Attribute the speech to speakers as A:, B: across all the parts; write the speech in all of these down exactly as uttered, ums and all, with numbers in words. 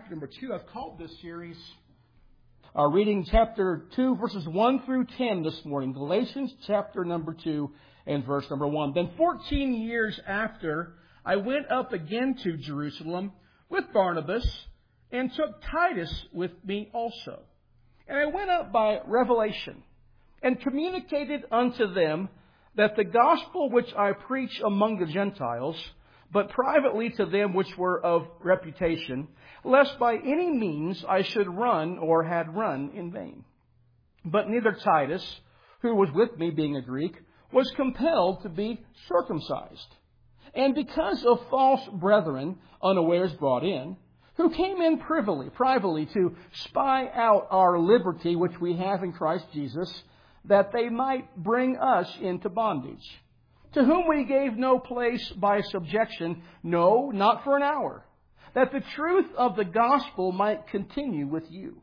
A: chapter number two. I've called this series, uh, reading chapter two, verses one through ten this morning. Galatians chapter number two and verse number one. Then fourteen years after, I went up again to Jerusalem with Barnabas and took Titus with me also. And I went up by revelation and communicated unto them that the gospel which I preach among the Gentiles, but privately to them which were of reputation, lest by any means I should run or had run in vain. But neither Titus, who was with me being a Greek, was compelled to be circumcised. And because of false brethren unawares brought in, who came in privily, privately to spy out our liberty which we have in Christ Jesus, that they might bring us into bondage, to whom we gave no place by subjection, no, not for an hour, that the truth of the gospel might continue with you.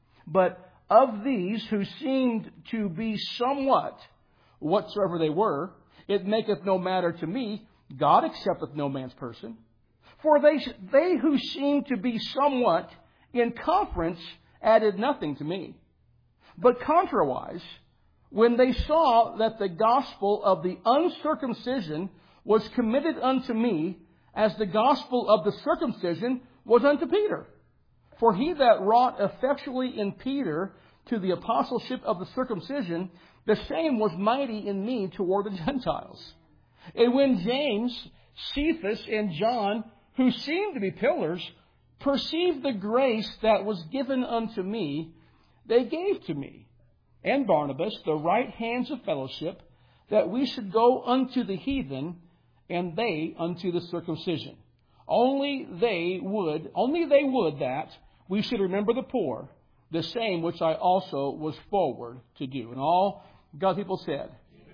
A: But of these who seemed to be somewhat, whatsoever they were, it maketh no matter to me, God accepteth no man's person. For they, they who seemed to be somewhat in conference added nothing to me. But contrariwise, when they saw that the gospel of the uncircumcision was committed unto me, as the gospel of the circumcision was unto Peter. For he that wrought effectually in Peter to the apostleship of the circumcision, the same was mighty in me toward the Gentiles. And when James, Cephas, and John, who seemed to be pillars, perceived the grace that was given unto me, they gave to me and Barnabas the right hands of fellowship, that we should go unto the heathen, and they unto the circumcision. Only they would, only they would that we should remember the poor, the same which I also was forward to do. And all God's people said,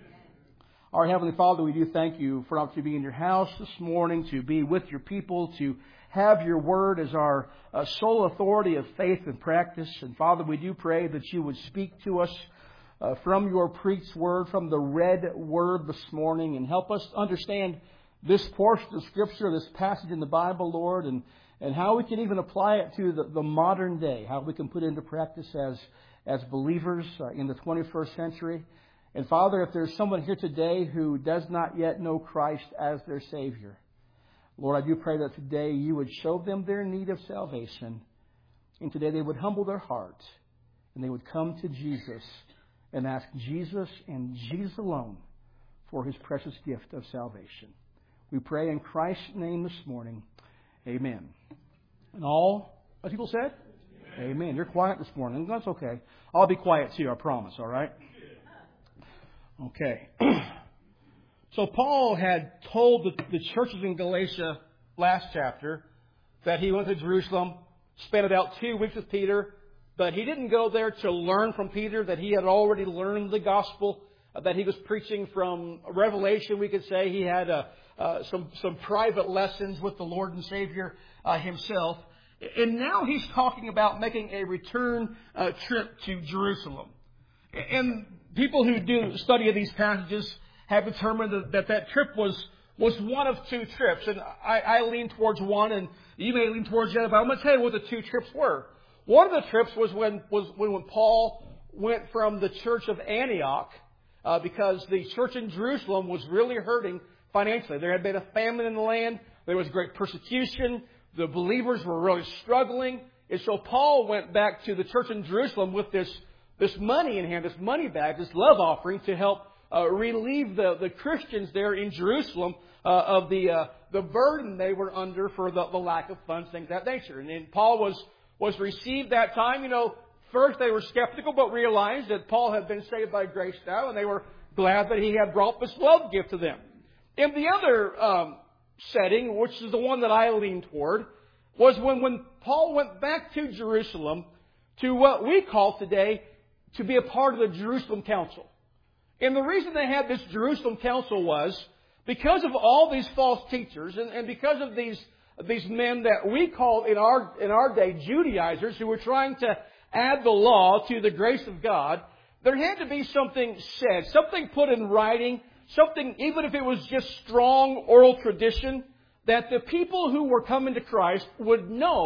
A: our Heavenly Father, we do thank you for an opportunity to be in your house this morning, to be with your people, to have your word as our uh, sole authority of faith and practice. And Father, we do pray that you would speak to us uh, from your preached word, from the read word this morning, and help us understand this portion of Scripture, this passage in the Bible, Lord, and, and how we can even apply it to the, the modern day, how we can put it into practice as, as believers uh, in the twenty-first century. And Father, if there's someone here today who does not yet know Christ as their Savior, Lord, I do pray that today you would show them their need of salvation. And today they would humble their hearts and they would come to Jesus and ask Jesus and Jesus alone for his precious gift of salvation. We pray in Christ's name this morning. Amen. And all what people said? Amen. Amen. You're quiet this morning. That's okay. I'll be quiet too, I promise, all right? Okay. So Paul had told the, the churches in Galatia last chapter that he went to Jerusalem, spent about two weeks with Peter, but he didn't go there to learn from Peter, that he had already learned the gospel, uh, that he was preaching from Revelation, we could say. He had uh, uh, some, some private lessons with the Lord and Savior uh, himself. And now he's talking about making a return uh, trip to Jerusalem. And people who do study of these passages have determined that that, that trip was, was one of two trips. And I, I lean towards one, and you may lean towards the other, but I'm going to tell you what the two trips were. One of the trips was when, was when, when Paul went from the church of Antioch, uh, because the church in Jerusalem was really hurting financially. There had been a famine in the land. There was great persecution. The believers were really struggling. And so Paul went back to the church in Jerusalem with this, this money in hand, this money bag, this love offering to help Uh, relieve the, the Christians there in Jerusalem uh, of the uh, the burden they were under for the, the lack of funds, things of that nature. And, and Paul was was received that time. You know, first they were skeptical, but realized that Paul had been saved by grace now, and they were glad that he had brought this love gift to them. In the other um, setting, which is the one that I lean toward, was when, when Paul went back to Jerusalem to what we call today to be a part of the Jerusalem Council. And the reason they had this Jerusalem Council was because of all these false teachers and, and because of these these men that we call in our in our day Judaizers, who were trying to add the law to the grace of God. There had to be something said, something put in writing, something, even if it was just strong oral tradition, that the people who were coming to Christ would know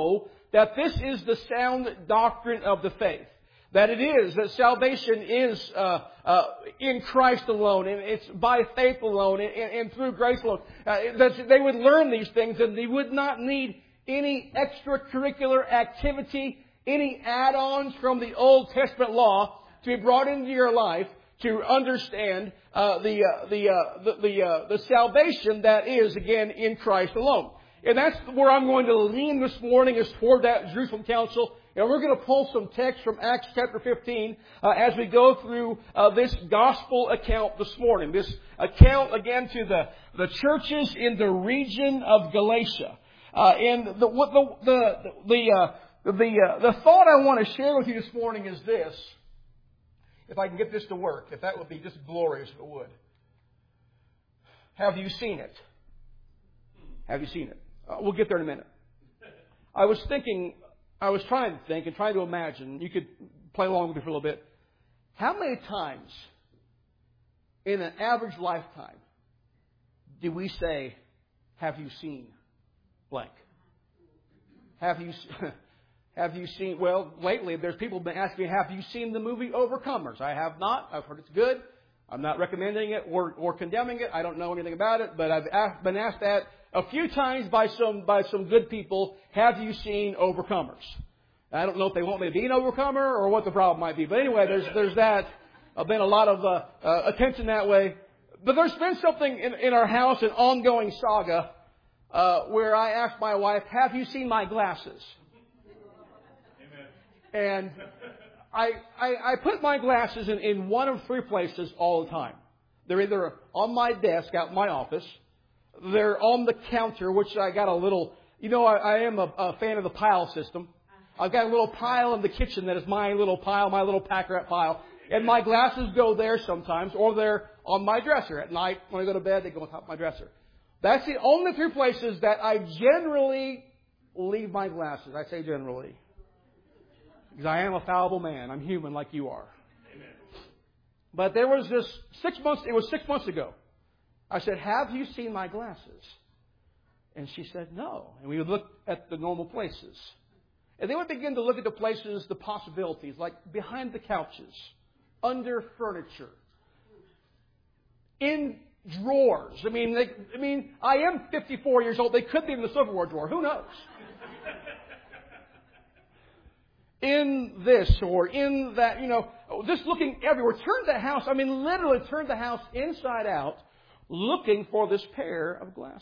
A: that this is the sound doctrine of the faith. That it is, that salvation is uh, uh, in Christ alone, and it's by faith alone, and, and through grace alone. Uh, that they would learn these things, and they would not need any extracurricular activity, any add-ons from the Old Testament law to be brought into your life to understand uh, the uh, the uh, the the, uh, the salvation that is, again, in Christ alone. And that's where I'm going to lean this morning, is toward that Jerusalem Council. And we're going to pull some text from Acts chapter fifteen uh, as we go through uh, this gospel account this morning. This account, again, to the, the churches in the region of Galatia. Uh, and the what the the the uh, the, uh, the thought I want to share with you this morning is this. If I can get this to work, if that would be just glorious if it would. Have you seen it? Have you seen it? Uh, we'll get there in a minute. I was thinking, I was trying to think and trying to imagine, you could play along with me for a little bit. How many times in an average lifetime do we say, have you seen blank? Have you have you seen, well, lately there's people been asking me, have you seen the movie Overcomers? I have not. I've heard it's good. I'm not recommending it or, or condemning it. I don't know anything about it, but I've asked, been asked that a few times by some by some good people, have you seen Overcomers? I don't know if they want me to be an overcomer or what the problem might be. But anyway, there's there's that. I've been a lot of uh, uh, attention that way. But there's been something in, in our house, an ongoing saga, uh, where I asked my wife, have you seen my glasses? And I, I, I put my glasses in, in one of three places all the time. They're either on my desk out in my office. They're on the counter, which I got a little, you know, I, I am a, a fan of the pile system. I've got a little pile in the kitchen that is my little pile, my little pack-rat pile. And my glasses go there sometimes, or they're on my dresser. At night, when I go to bed, they go on top of my dresser. That's the only three places that I generally leave my glasses. I say generally. Because I am a fallible man. I'm human like you are. Amen. But there was this six months, it was six months ago. I said, have you seen my glasses? And she said, no. And we would look at the normal places. And then we begin to look at the places, the possibilities, like behind the couches, under furniture, in drawers. I mean, they, I mean, I am fifty-four years old. They could be in the silverware drawer. Who knows? In this or in that, you know, just looking everywhere. Turned the house, I mean, literally turned the house inside out, looking for this pair of glasses.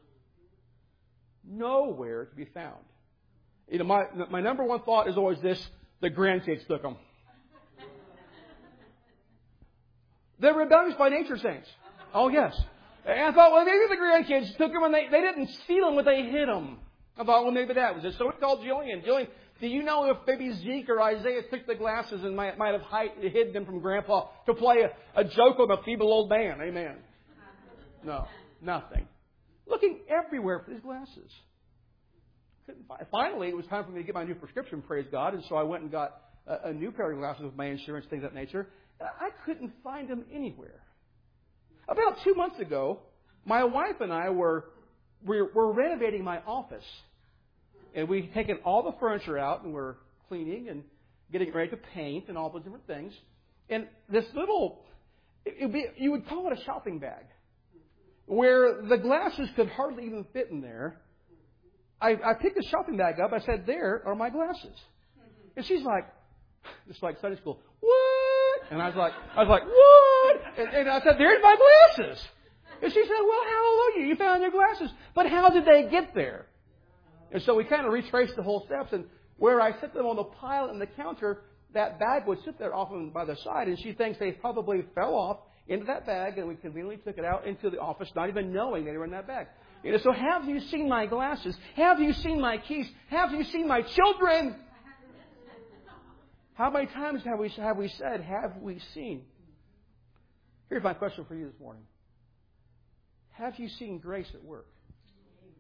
A: Nowhere to be found. You know, my my number one thought is always this: the grandkids took them. They're rebellious by nature, saints. Oh yes. And I thought, well, maybe the grandkids took them and they, they didn't steal them, but they hid them. I thought, well, maybe that was it. So we called Jillian. Jillian, do you know if maybe Zeke or Isaiah took the glasses and might, might have hide, hid them from Grandpa to play a, a joke on a feeble old man? Amen. No, nothing. Looking everywhere for these glasses. Couldn't find. Finally, it was time for me to get my new prescription, praise God, and so I went and got a, a new pair of glasses with my insurance, things of that nature. I couldn't find them anywhere. About two months ago, my wife and I were, were, were renovating my office. And we'd taken all the furniture out and we're cleaning and getting ready to paint and all those different things. And this little, it would be, you would call it a shopping bag, where the glasses could hardly even fit in there. I, I picked the shopping bag up. I said, there are my glasses. And she's like, it's like Sunday school, what? And I was like, I was like, what? And, and I said, there's my glasses. And she said, well, hallelujah, you found your glasses. But how did they get there? And so we kind of retraced the whole steps. And where I set them on the pile in the counter, that bag would sit there often by the side. And she thinks they probably fell off into that bag. And we conveniently took it out into the office, not even knowing they were in that bag. You know, so have you seen my glasses? Have you seen my keys? Have you seen my children? How many times have we, have we said, have we seen? Here's my question for you this morning. Have you seen grace at work?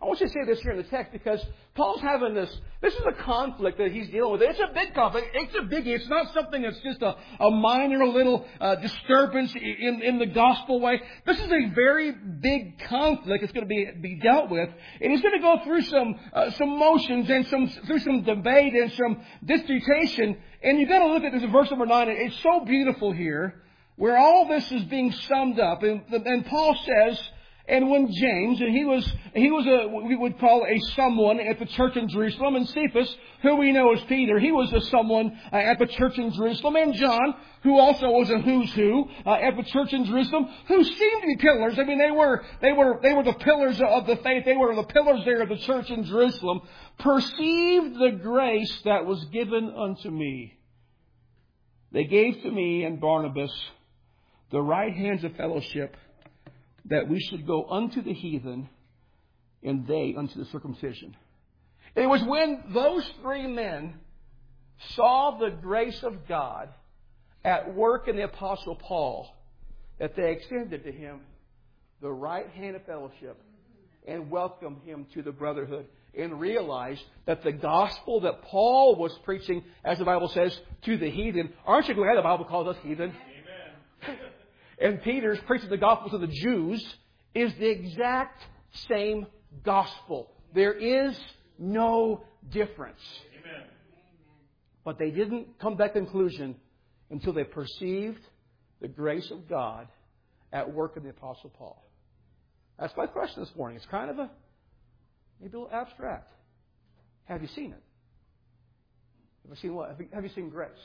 A: I want you to see this here in the text because Paul's having this, this is a conflict that he's dealing with. It's a big conflict. It's a biggie. It's not something that's just a, a minor little uh, disturbance in, in the gospel way. This is a very big conflict that's going to be, be dealt with. And he's going to go through some, uh, some motions and some, through some debate and some disputation. And you've got to look at this in verse number nine. It's so beautiful here where all this is being summed up. And, and Paul says, and when James, and he was, he was a, what we would call a someone at the church in Jerusalem, and Cephas, who we know as Peter, he was a someone uh, at the church in Jerusalem, and John, who also was a who's who uh, at the church in Jerusalem, who seemed to be pillars. I mean, they were, they were, they were the pillars of the faith. They were the pillars there of the church in Jerusalem. Perceived the grace that was given unto me. They gave to me and Barnabas the right hands of fellowship, that we should go unto the heathen, and they unto the circumcision. It was when those three men saw the grace of God at work in the Apostle Paul that they extended to him the right hand of fellowship and welcomed him to the brotherhood and realized that the gospel that Paul was preaching, as the Bible says, to the heathen. Aren't you glad the Bible calls us heathen? Amen. And Peter's preaching the gospel to the Jews is the exact same gospel. There is no difference. Amen. But they didn't come to that conclusion until they perceived the grace of God at work in the Apostle Paul. That's my question this morning. It's kind of a, maybe a little abstract. Have you seen it? Have you seen what? Have you, have you seen grace?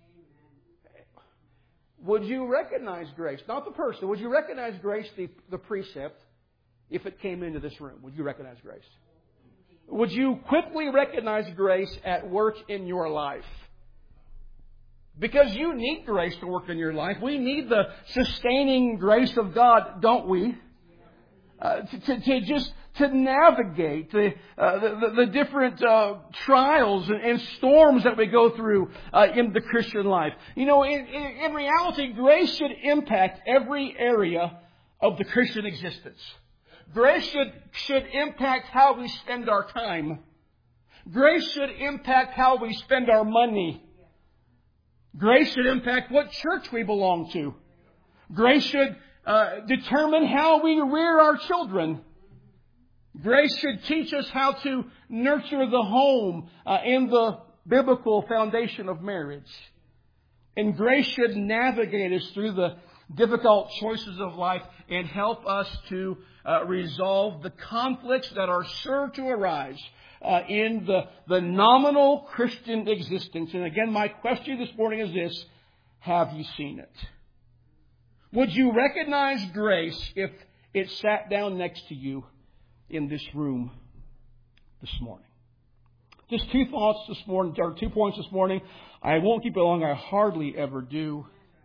A: Would you recognize grace? Not the person. Would you recognize grace, the, the precept, if it came into this room? Would you recognize grace? Would you quickly recognize grace at work in your life? Because you need grace to work in your life. We need the sustaining grace of God, don't we? Uh, to, to, to just to navigate the, uh, the, the different uh, trials and, and storms that we go through uh, in the Christian life. You know, in, in, in reality, grace should impact every area of the Christian existence. Grace should, should impact how we spend our time. Grace should impact how we spend our money. Grace should impact what church we belong to. Grace should uh, determine how we rear our children. Grace should teach us how to nurture the home uh, and the biblical foundation of marriage. And grace should navigate us through the difficult choices of life and help us to uh, resolve the conflicts that are sure to arise uh, in the, the nominal Christian existence. And again, my question this morning is this: have you seen it? Would you recognize grace if it sat down next to you in this room this morning? Just two thoughts this morning, or two points this morning. I won't keep it long. I hardly ever do.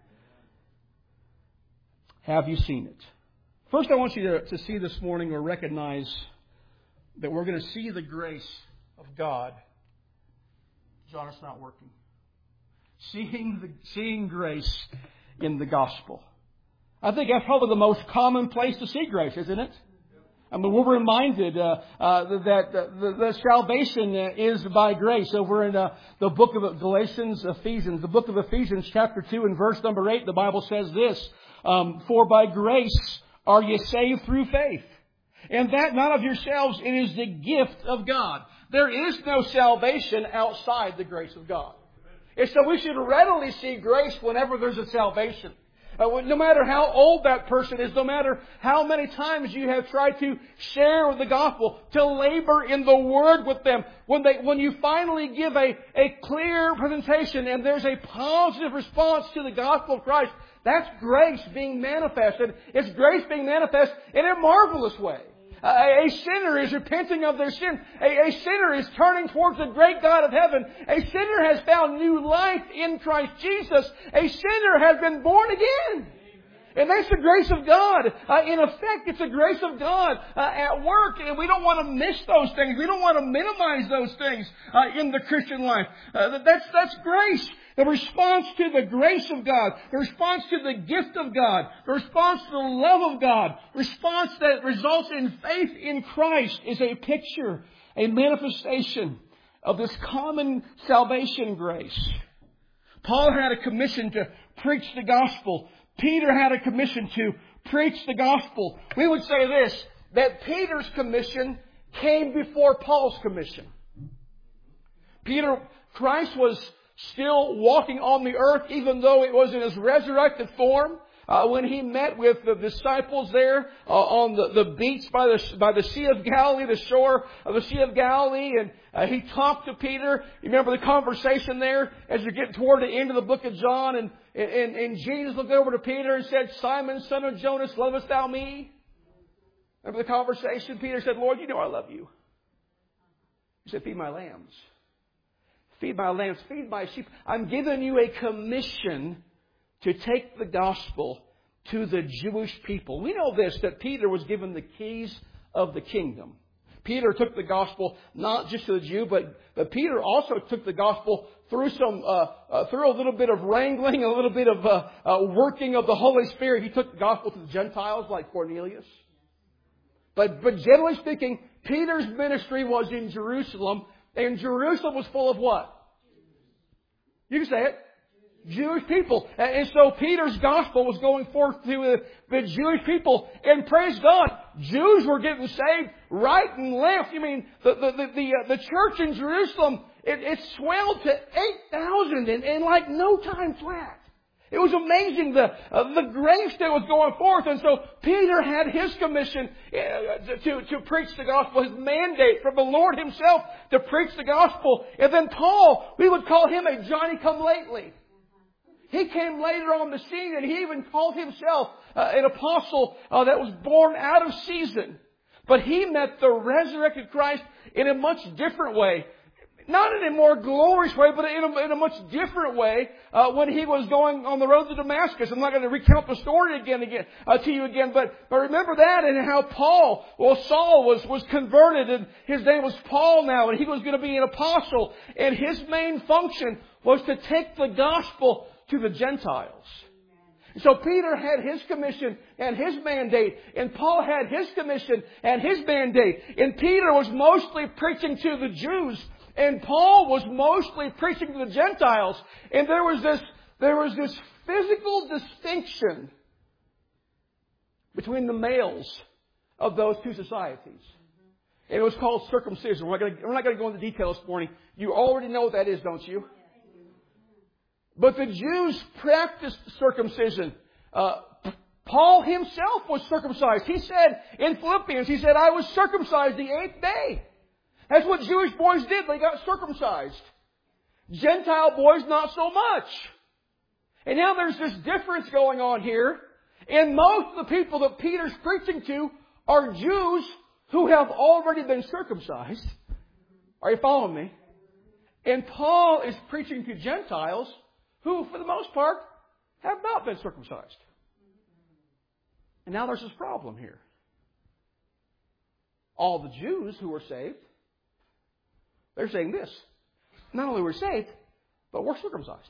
A: Have you seen it? First, I want you to, to see this morning or recognize that we're going to see the grace of God. John, it's not working. Seeing the, seeing grace in the gospel. I think that's probably the most common place to see grace, isn't it? I mean, we're reminded uh, uh, that uh, the, the salvation is by grace. Over in uh, the book of Galatians, Ephesians, the book of Ephesians, chapter two and verse number eight, the Bible says this: um, "For by grace are ye saved through faith, and that not of yourselves, it is the gift of God." There is no salvation outside the grace of God. And so we should readily see grace whenever there's a salvation. Uh, no matter how old that person is, no matter how many times you have tried to share the gospel, to labor in the Word with them, when they, when you finally give a, a clear presentation and there's a positive response to the gospel of Christ, that's grace being manifested. It's grace being manifest in a marvelous way. A, a sinner is repenting of their sin. A, a sinner is turning towards the great God of heaven. A sinner has found new life in Christ Jesus. A sinner has been born again. And that's the grace of God. Uh, in effect, it's the grace of God uh, at work. And we don't want to miss those things. We don't want to minimize those things uh, in the Christian life. Uh, that's, that's grace. The response to the grace of God. The response to the gift of God. The response to the love of God. The response that results in faith in Christ is a picture, a manifestation of this common salvation grace. Paul had a commission to preach the gospel. Peter had a commission to preach the gospel. We would say this, that Peter's commission came before Paul's commission. Peter, Christ was still walking on the earth, even though it was in His resurrected form. Uh, when He met with the disciples there uh, on the, the beach by the by the Sea of Galilee, the shore of the Sea of Galilee, and uh, He talked to Peter. You remember the conversation there as you're getting toward the end of the book of John, and and, and Jesus looked over to Peter and said, "Simon, son of Jonas, lovest thou me?" Remember the conversation? Peter said, "Lord, you know I love you." He said, "Feed my lambs. Feed my lambs. Feed my sheep. I'm giving you a commission to take the gospel to the Jewish people." We know this, that Peter was given the keys of the kingdom. Peter took the gospel not just to the Jew, but, but Peter also took the gospel through some, uh, uh, through a little bit of wrangling, a little bit of uh, uh, working of the Holy Spirit. He took the gospel to the Gentiles like Cornelius. But, but generally speaking, Peter's ministry was in Jerusalem, and Jerusalem was full of what? You can say it. Jewish people. And so Peter's gospel was going forth to the, the Jewish people. And praise God, Jews were getting saved right and left. You mean, the the the, the, uh, the church in Jerusalem, it, it swelled to eight thousand in, in like no time flat. It was amazing, the uh, the grace that was going forth. And so Peter had his commission uh, to, to preach the gospel, his mandate from the Lord Himself to preach the gospel. And then Paul, we would call him a Johnny-come-lately. He came later on the scene, and he even called himself uh, an apostle uh, that was born out of season. But he met the resurrected Christ in a much different way. Not in a more glorious way, but in a, in a much different way uh, when he was going on the road to Damascus. I'm not going to recount the story again, again uh, to you again, but, but remember that and how Paul, well, Saul was, was converted, and his name was Paul now, and he was going to be an apostle. And his main function was to take the gospel to the Gentiles. So Peter had his commission and his mandate, and Paul had his commission and his mandate. And Peter was mostly preaching to the Jews, and Paul was mostly preaching to the Gentiles. And there was this, there was this physical distinction between the males of those two societies. And it was called circumcision. We're not going to, we're not going to go into detail this morning. You already know what that is, don't you? But the Jews practiced circumcision. Uh, Paul himself was circumcised. He said in Philippians, he said, "I was circumcised the eighth day." That's what Jewish boys did. They got circumcised. Gentile boys, not so much. And now there's this difference going on here. And most of the people that Peter's preaching to are Jews who have already been circumcised. Are you following me? And Paul is preaching to Gentiles who, for the most part, have not been circumcised. And now there's this problem here. All the Jews who were saved, they're saying this: not only we're saved, but we're circumcised.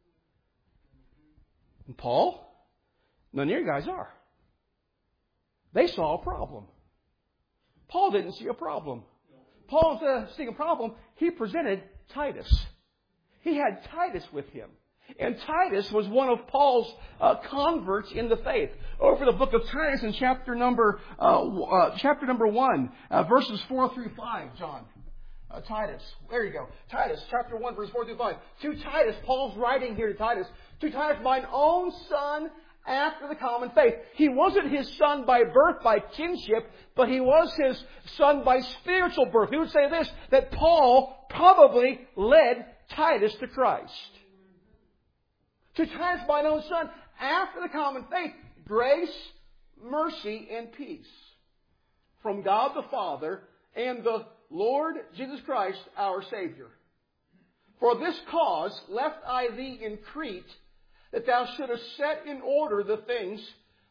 A: And Paul, none of you guys are. They saw a problem. Paul didn't see a problem. Paul, instead of seeing a problem, he presented Titus. He had Titus with him. And Titus was one of Paul's uh, converts in the faith. Over the book of Titus in chapter number uh, uh, chapter number one, uh, verses four through five, John. Uh, Titus. There you go. Titus, chapter one, verse four through five. To Titus, Paul's writing here to Titus. To Titus, mine own son after the common faith. He wasn't his son by birth, by kinship, but he was his son by spiritual birth. He would say this, that Paul probably led Titus to Christ. To Titus, mine own son, after the common faith, grace, mercy, and peace from God the Father and the Lord Jesus Christ, our Savior. For this cause left I thee in Crete, that thou shouldest set in order the things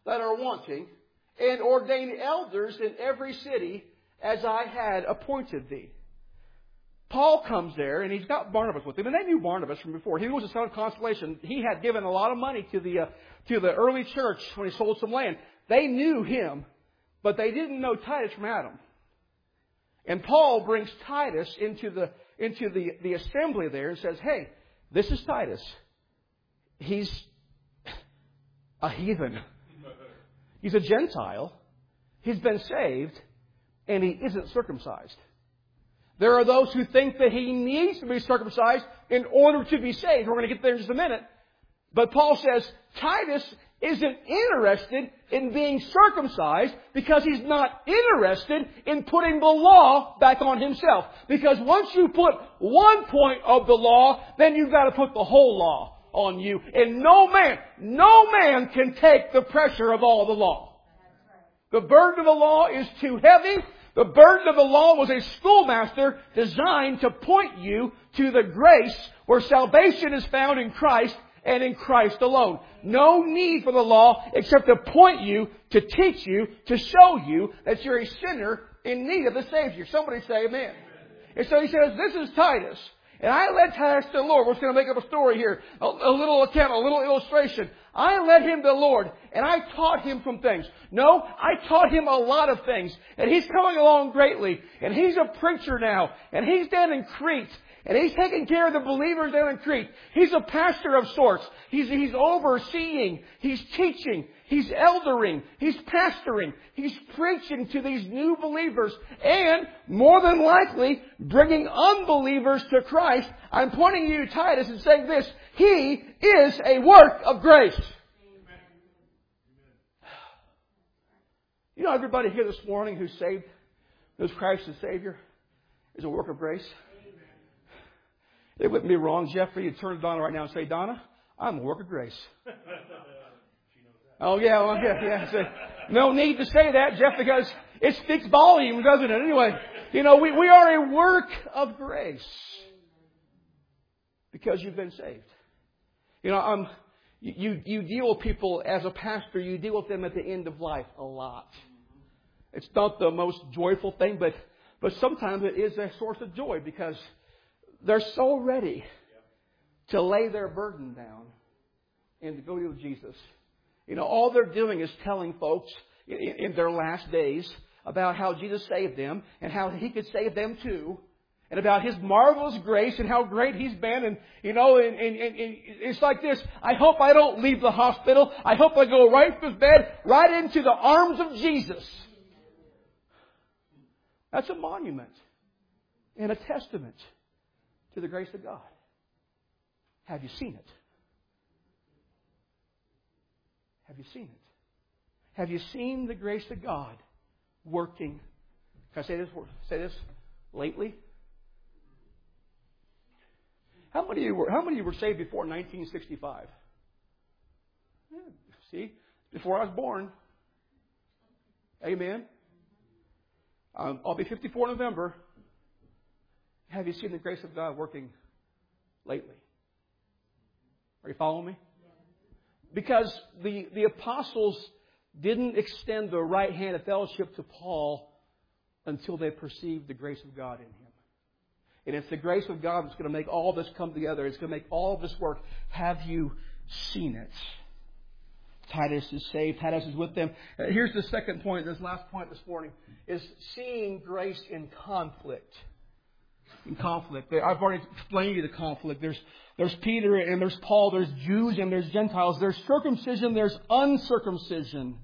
A: that are wanting, and ordain elders in every city as I had appointed thee. Paul comes there, and he's got Barnabas with him, and they knew Barnabas from before. He was a son of consolation. He had given a lot of money to the uh, to the early church when he sold some land. They knew him, but they didn't know Titus from Adam. And Paul brings Titus into the into the, the assembly there and says, "Hey, this is Titus. He's a heathen. He's a Gentile. He's been saved, and he isn't circumcised. There are those who think that he needs to be circumcised in order to be saved." We're going to get there in just a minute. But Paul says Titus isn't interested in being circumcised because he's not interested in putting the law back on himself. Because once you put one point of the law, then you've got to put the whole law on you. And no man, no man can take the pressure of all the law. The burden of the law is too heavy. The burden of the law was a schoolmaster designed to point you to the grace where salvation is found in Christ and in Christ alone. No need for the law except to point you, to teach you, to show you that you're a sinner in need of the Savior. Somebody say amen. And so he says, this is Titus. And I led Titus to the Lord. We're just going to make up a story here. A, a little account, a little illustration. I led him to the Lord, and I taught him some things. No, I taught him a lot of things. And he's coming along greatly. And he's a preacher now. And he's down in Crete. And he's taking care of the believers down in Crete. He's a pastor of sorts. He's, he's overseeing. He's teaching. He's eldering. He's pastoring. He's preaching to these new believers. And, more than likely, bringing unbelievers to Christ. I'm pointing you to Titus and saying this. He is a work of grace. Amen. You know, everybody here this morning who's saved, knows Christ as Savior, is a work of grace. It wouldn't be wrong, Jeffrey, you'd turn to Donna right now and say, Donna, I'm a work of grace. Oh, yeah, well, yeah, yeah. So, no need to say that, Jeff, because it speaks volumes, doesn't it? Anyway, you know, we, we are a work of grace because you've been saved. You know, um, you, you deal with people as a pastor, you deal with them at the end of life a lot. It's not the most joyful thing, but, but sometimes it is a source of joy because they're so ready to lay their burden down and to go to Jesus. You know, all they're doing is telling folks in, in their last days about how Jesus saved them and how He could save them too. And about His marvelous grace and how great He's been. And, you know, and, and, and it's like this. I hope I don't leave the hospital. I hope I go right from bed, right into the arms of Jesus. That's a monument and a testament to the grace of God. Have you seen it? Have you seen it? Have you seen the grace of God working? Can I say this? Say this lately. How many of you were? How many of you were saved before nineteen sixty-five? Yeah, see, before I was born. Amen. Um, I'll be fifty-four in November. Have you seen the grace of God working lately? Are you following me? Because the, the apostles didn't extend the right hand of fellowship to Paul until they perceived the grace of God in him. And it's the grace of God that's going to make all this come together. It's going to make all of this work. Have you seen it? Titus is saved. Titus is with them. Here's the second point, this last point this morning, is seeing grace in conflict. In conflict. I've already explained to you the conflict. There's, there's Peter and there's Paul. There's Jews and there's Gentiles. There's circumcision. There's uncircumcision.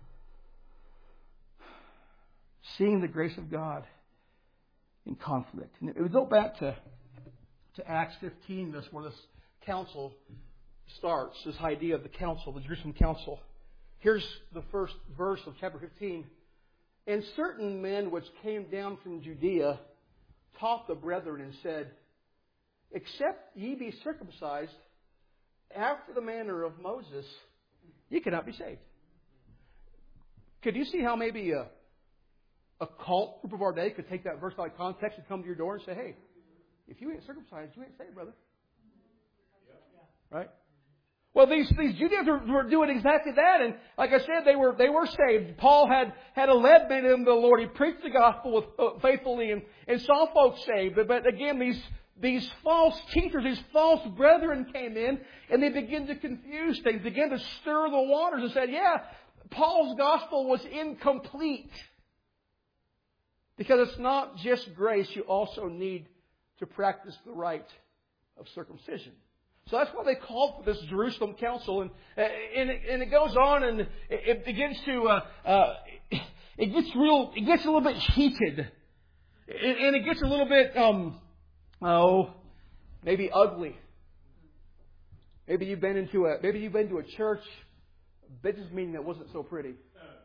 A: Seeing the grace of God in conflict. And we go back to, to Acts fifteen, this where this council starts, this idea of the council, the Jerusalem council. Here's the first verse of chapter fifteen. And certain men which came down from Judea taught the brethren and said, except ye be circumcised after the manner of Moses, ye cannot be saved. Could you see how maybe a, a cult group of our day could take that verse out of context and come to your door and say, hey, if you ain't circumcised, you ain't saved, brother. Right? Well, these, these Judeans were, were doing exactly that. And like I said, they were, they were saved. Paul had, had a lead made in the Lord. He preached the gospel with, uh, faithfully and, and saw folks saved. But, but again, these, these false teachers, these false brethren came in and they began to confuse things, began to stir the waters and said, yeah, Paul's gospel was incomplete. Because it's not just grace, you also need to practice the rite of circumcision. So that's why they called for this Jerusalem council. And, and, it, and it goes on and it begins to, uh, uh, it gets real, it gets a little bit heated. And it gets a little bit, um, oh, maybe ugly. Maybe you've been into a, maybe you've been to a church business meeting that wasn't so pretty.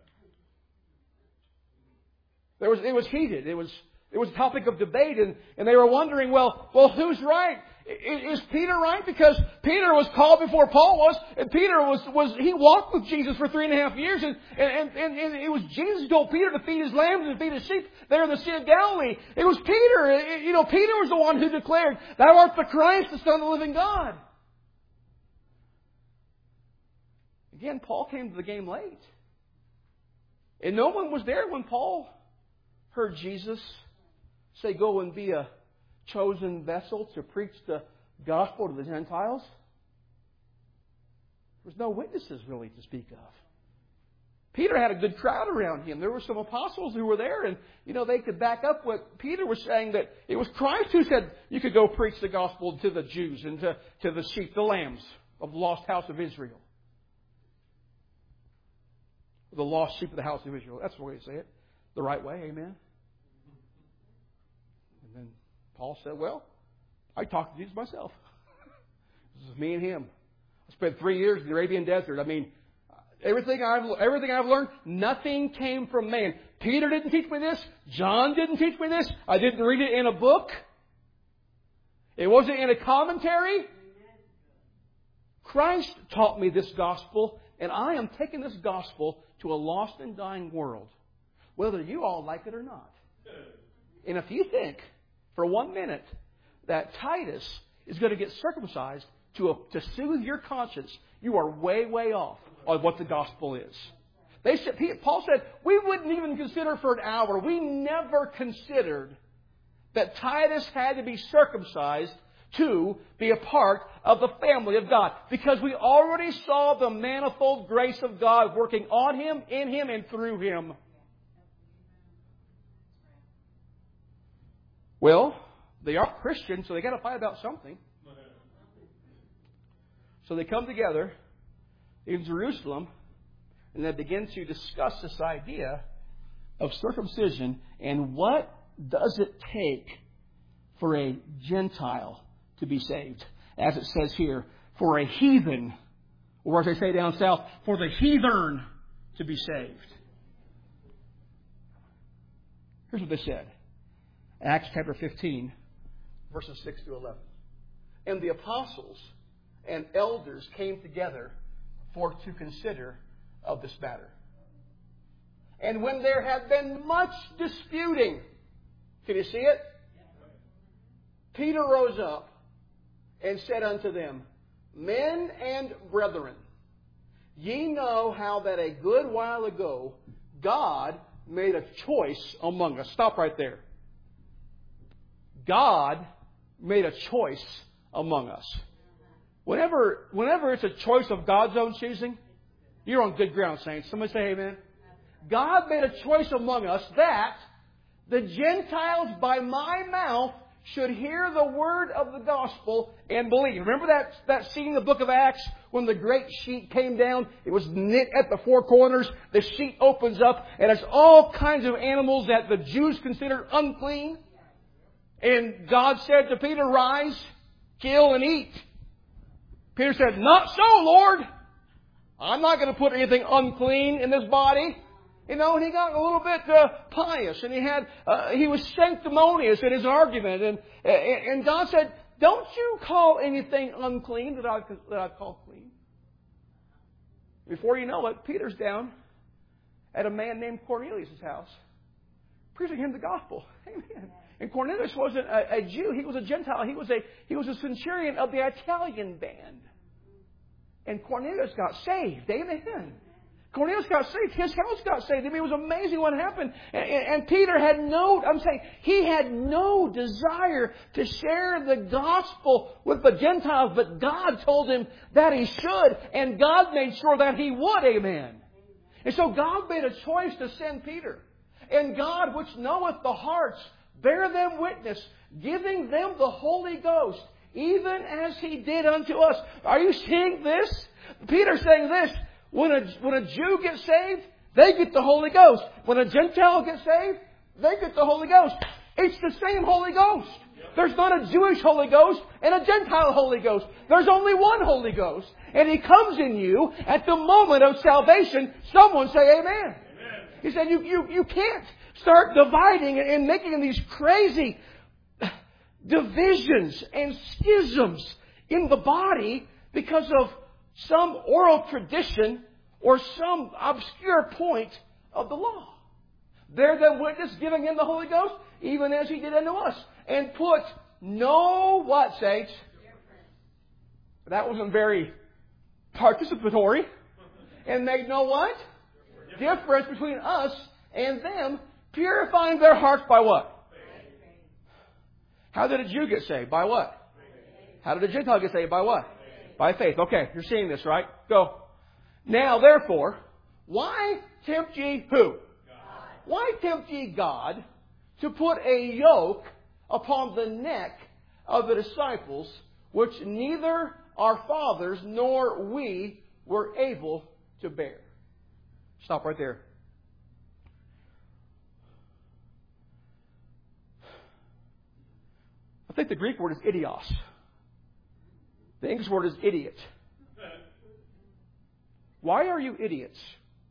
A: There was, it was heated. It was, it was a topic of debate, and, and they were wondering, well, well, who's right? Is, is Peter right? Because Peter was called before Paul was, and Peter was, was he walked with Jesus for three and a half years, and, and, and, and it was Jesus who told Peter to feed his lambs and feed his sheep there in the Sea of Galilee. It was Peter. It, you know, Peter was the one who declared, "Thou art the Christ, the Son of the living God." Again, Paul came to the game late. And no one was there when Paul heard Jesus say, go and be a chosen vessel to preach the gospel to the Gentiles. There was no witnesses really to speak of. Peter had a good crowd around him. There were some apostles who were there, and you know they could back up what Peter was saying, that it was Christ who said you could go preach the gospel to the Jews and to, to the sheep, the lambs of the lost house of Israel. The lost sheep of the house of Israel. That's the way to say it. The right way, amen. And then Paul said, well, I talked to Jesus myself. This is me and him. I spent three years in the Arabian desert. I mean, everything I've, everything I've learned, nothing came from man. Peter didn't teach me this. John didn't teach me this. I didn't read it in a book. It wasn't in a commentary. Christ taught me this gospel, and I am taking this gospel to a lost and dying world, whether you all like it or not. And if you think for one minute that Titus is going to get circumcised to, a, to soothe your conscience, you are way, way off on what the gospel is. They said, Paul said, we wouldn't even consider for an hour. We never considered that Titus had to be circumcised to be a part of the family of God, because we already saw the manifold grace of God working on him, in him, and through him. Well, they are Christians, so they got to fight about something. So they come together in Jerusalem, and they begin to discuss this idea of circumcision and what does it take for a Gentile to be saved. As it says here, for a heathen, or as they say down south, for the heathen to be saved. Here's what they said. Acts chapter fifteen, verses six to eleven. And the apostles and elders came together for to consider of this matter. And when there had been much disputing, can you see it? Peter rose up and said unto them, Men and brethren, ye know how that a good while ago God made a choice among us. Stop right there. God made a choice among us. Whenever, whenever it's a choice of God's own choosing, you're on good ground, saints. Somebody say amen. God made a choice among us that the Gentiles by my mouth should hear the word of the gospel and believe. Remember that, that scene in the book of Acts when the great sheet came down? It was knit at the four corners. The sheet opens up and there's all kinds of animals that the Jews considered unclean. And God said to Peter, rise, kill and eat. Peter said, not so, Lord. I'm not going to put anything unclean in this body. You know, and he got a little bit uh, pious, and he had uh, he was sanctimonious in his argument, and and God said, "Don't you call anything unclean that I that I call clean." Before you know it, Peter's down at a man named Cornelius' house, preaching him the gospel. Amen. And Cornelius wasn't a, a Jew; he was a Gentile. He was a he was a centurion of the Italian band. And Cornelius got saved. Amen. Cornelius got saved. His house got saved. I mean, it was amazing what happened. And, and Peter had no, I'm saying, he had no desire to share the gospel with the Gentiles, but God told him that he should, and God made sure that he would. Amen. And so God made a choice to send Peter. And God, which knoweth the hearts, bear them witness, giving them the Holy Ghost, even as He did unto us. Are you seeing this? Peter's saying this. When a, when a Jew gets saved, they get the Holy Ghost. When a Gentile gets saved, they get the Holy Ghost. It's the same Holy Ghost. There's not a Jewish Holy Ghost and a Gentile Holy Ghost. There's only one Holy Ghost. And He comes in you at the moment of salvation. Someone say amen. Amen. He said you, you, you can't start dividing and making these crazy divisions and schisms in the body because of some oral tradition or some obscure point of the law. Bear them witness, giving Him the Holy Ghost, even as He did unto us. And put no, what, saints? That wasn't very participatory. And made no what? Difference between us and them, purifying their hearts by what? How did a Jew get saved? By what? How did a Gentile get saved? By what? By faith. Okay, you're seeing this, right? Go. Now, therefore, why tempt ye who? God. Why tempt ye God to put a yoke upon the neck of the disciples, which neither our fathers nor we were able to bear? Stop right there. I think the Greek word is idios. The English word is idiot. Why are you idiots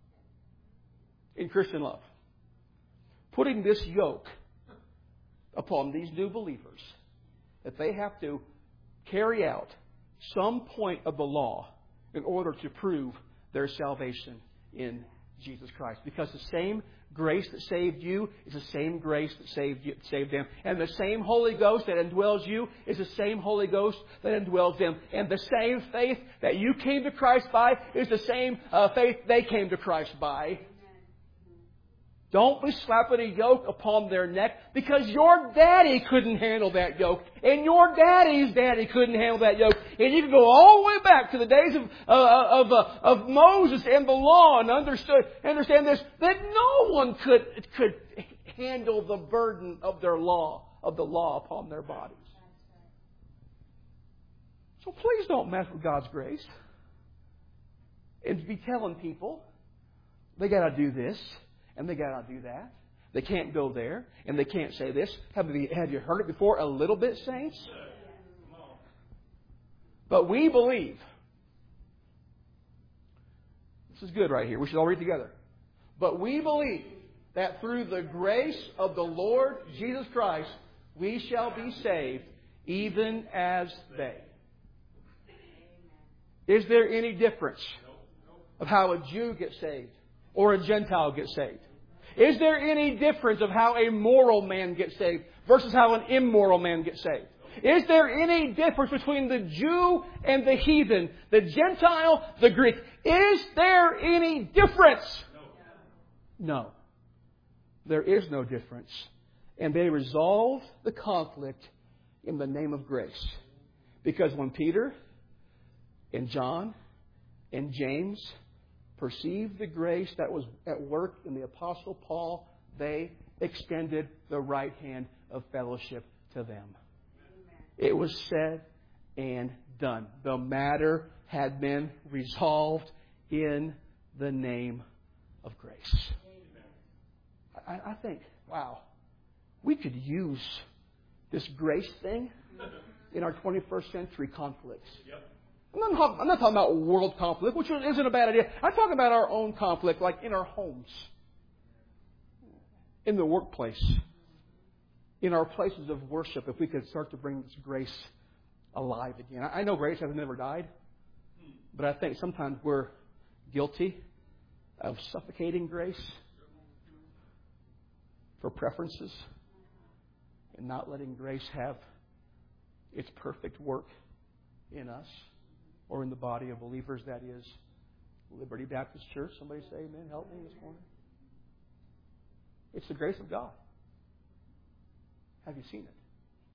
A: in Christian love? Putting this yoke upon these new believers that they have to carry out some point of the law in order to prove their salvation in Jesus Christ. Because the same grace that saved you is the same grace that saved you, saved them. And the same Holy Ghost that indwells you is the same Holy Ghost that indwells them. And the same faith that you came to Christ by is the same uh, faith they came to Christ by. Don't be slapping a yoke upon their neck because your daddy couldn't handle that yoke. And your daddy's daddy couldn't handle that yoke. And you can go all the way back to the days of uh, of, uh, of Moses and the law and understood, understand this, that no one could, could handle the burden of their law, of the law upon their bodies. So please don't mess with God's grace. And be telling people they got to do this. And they got to do that. They can't go there. And they can't say this. Have you, have you heard it before a little bit, saints? But we believe. This is good right here. We should all read together. But we believe that through the grace of the Lord Jesus Christ, we shall be saved, even as they. Is there any difference of how a Jew gets saved or a Gentile gets saved? Is there any difference of how a moral man gets saved versus how an immoral man gets saved? Is there any difference between the Jew and the heathen, the Gentile, the Greek? Is there any difference? No. There is no difference. And they resolved the conflict in the name of grace. Because when Peter and John and James perceived the grace that was at work in the Apostle Paul, they extended the right hand of fellowship to them. Amen. It was said and done. The matter had been resolved in the name of grace. I, I think, wow, we could use this grace thing in our twenty-first century conflicts. Yep. I'm not, talking, I'm not talking about world conflict, which isn't a bad idea. I'm talking about our own conflict, like in our homes, in the workplace, in our places of worship, if we could start to bring this grace alive again. I know grace has never died, but I think sometimes we're guilty of suffocating grace for preferences and not letting grace have its perfect work in us. or in the body of believers, that is Liberty Baptist Church. Somebody say amen. Help me this morning. It's the grace of God. Have you seen it?